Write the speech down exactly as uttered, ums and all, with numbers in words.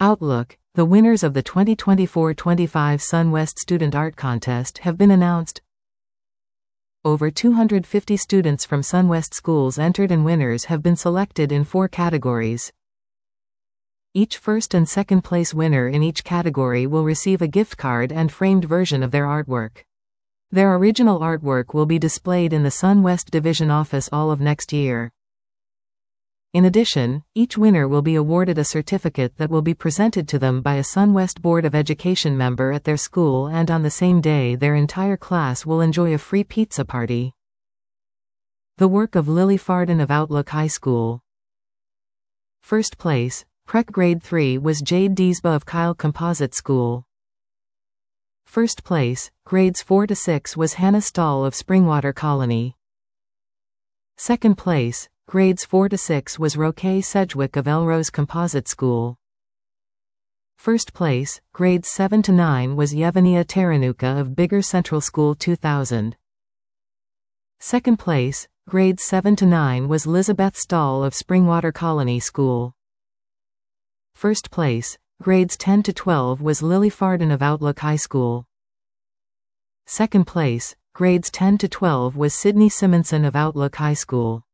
Outlook. The winners of the twenty twenty-four twenty-five SunWest Student Art Contest have been announced. Over two hundred fifty students from SunWest schools entered and winners have been selected in four categories. Each first and second place winner in each category will receive a gift card and framed version of their artwork. Their original artwork will be displayed in the SunWest Division office all of next year. In addition, each winner will be awarded a certificate that will be presented to them by a SunWest Board of Education member at their school, and on the same day their entire class will enjoy a free pizza party. The work of Lily Farden of Outlook High School. First place, Prec Grade three, was Jade Diesba of Kyle Composite School. First place, grades four to six, was Hannah Stahl of Springwater Colony. Second place, grades four to six, was Roque Sedgwick of Elrose Composite School. First place, grades seven to nine, was Yevania Taranuka of Bigger Central School two thousand. Second place, grades seven to nine, was Lizabeth Stahl of Springwater Colony School. First place, grades ten to twelve, was Lily Farden of Outlook High School. Second place, grades ten to twelve, was Sydney Simonson of Outlook High School.